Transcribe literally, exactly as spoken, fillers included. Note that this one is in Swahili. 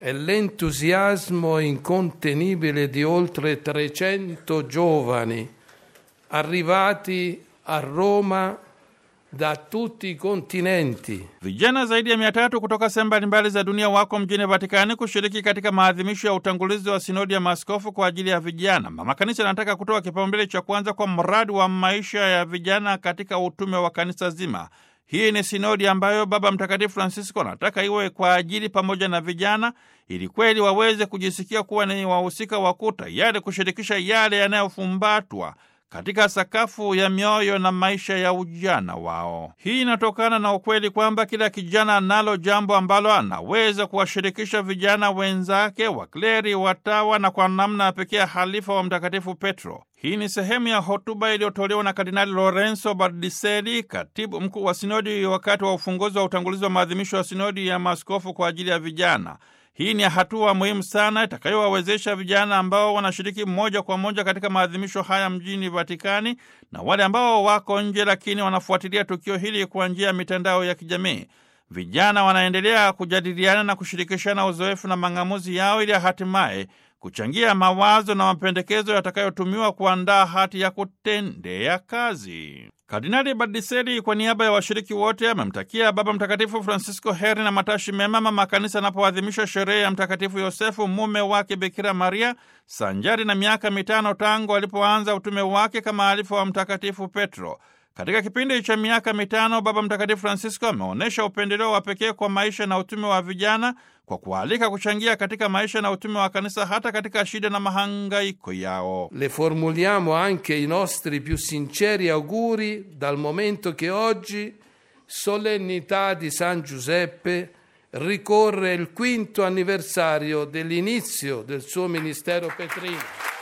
e l'entusiasmo incontenibile di oltre trecento giovani arrivati a Roma da tutti i continenti. Vijana zaidi ya mia tatu kutoka sehemu mbalimbali za dunia wako mjini Vatikani kushiriki katika maadhimisho ya utangulizi wa sinodi ya maaskofu kwa ajili ya vijana. Mama Kanisa anataka kutoa kipaumbele cha kwanza kwa mradi wa maisha ya vijana katika utume wa kanisa zima. Hii ni sinodi ambayo Baba Mtakatifu Francisco anataka iwe kwa ajili pamoja na vijana, ili kweli waweze kujisikia kuwa ni wahusika wakuu, tayari kushirikisha yale yanayofumbatwa katika sakafu ya mioyo na maisha ya ujana wao. Hii inatokana na ukweli kwamba kila kijana analo jambo ambalo anaweza kuwashirikisha vijana wenzake, wakleri, watawa na kwa namna ya pekee halifa wa Mtakatifu Petro. Hii ni sehemu ya hotuba iliyotolewa na Kardinali Lorenzo Bardiseri, katibu mkuu wa sinodi, wakati wa ufunguzi wa utangulizi wa maadhimisho ya sinodi ya maaskofu kwa ajili ya vijana. Hii ni hatua muhimu sana itakayowawezesha vijana ambao wanashiriki moja kwa moja katika maadhimisho haya mjini Vatikani na wale ambao wako nje lakini wanafuatilia tukio hili kwa njia ya mitandao ya kijamii. Vijana wanaendelea kujadiliana na kushirikishana uzoefu na mang'amuzi yao ili hatimaye kuchangia mawazo na mapendekezo yatakayotumiwa kuandaa hati ya kutendea kazi. Kardinali Bardiseri kwa niaba ya washiriki wote amemtakia Baba Mtakatifu Francisco heri na matashi mema Mama Kanisa anapoadhimisha sherehe ya Mtakatifu Yosefu, mume wake Bikira Maria, sanjari na miaka mitano tangu alipoanza utume wake kama alifu wa Mtakatifu Petro. Katika kipindi cha miaka mitano, Baba Mtakatifu Francisco ameonyesha upendeleo wa pekee kwa maisha na utume wa vijana kwa kualika kuchangia katika maisha na utume wa kanisa hata katika shida na mahangaiko yao. Le formuliamo anche i nostri più sinceri auguri dal momento che oggi, solennità di San Giuseppe, ricorre il quinto anniversario dell'inizio del suo ministero petrino.